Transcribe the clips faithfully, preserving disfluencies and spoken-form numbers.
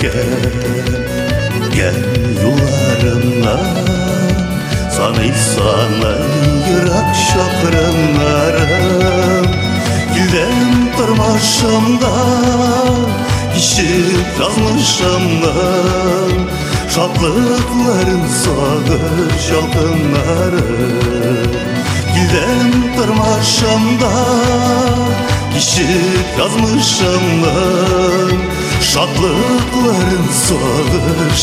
gel yollarımdan sanay sanay yırak şakranlarım gilden tırmaşımda işit yazmışımdan şatlıkların sağır şalkınlarım gilden tırmaşımda işit yazmışımdan şatlıkların sağır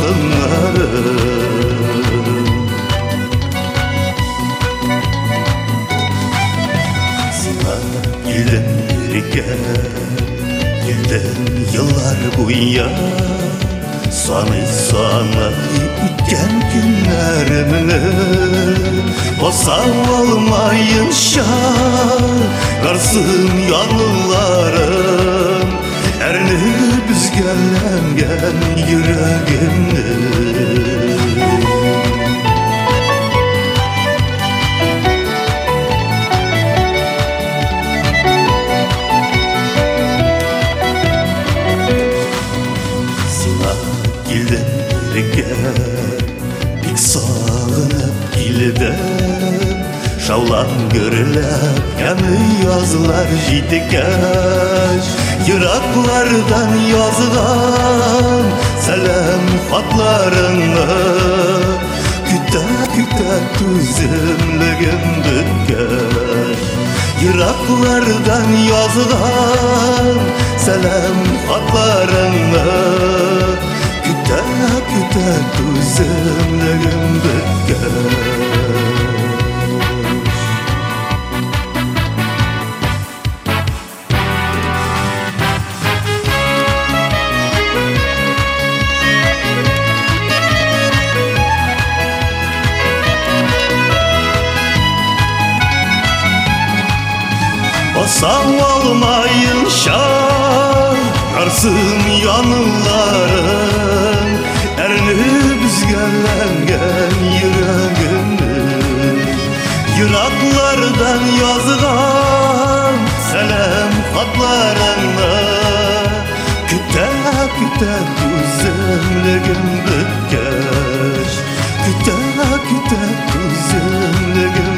yalkınlarım Gilden birike, gilden yıllar boyunca sanay sanay ütken günlerimni basam olmayınca qarsın yanılarım erni büzgenlengen yüreğimni Gilden birike pek sağınıp gilden şavlan görülep yanı yazılar jitikeş yıraklardan yazılan selam hatlarını küte küte tüzümlüğüm bütkeş yıraklardan yazılan selam hatlarını küte küte tüzümlüğüm bütkeş Basam olmayınca qarsın yanılarım erni büzgenlengen yüreğimni yıraklardan yazılan selam hatlarını küte küte tüzümlüğüm bütkeş küte küte tüzümlüğüm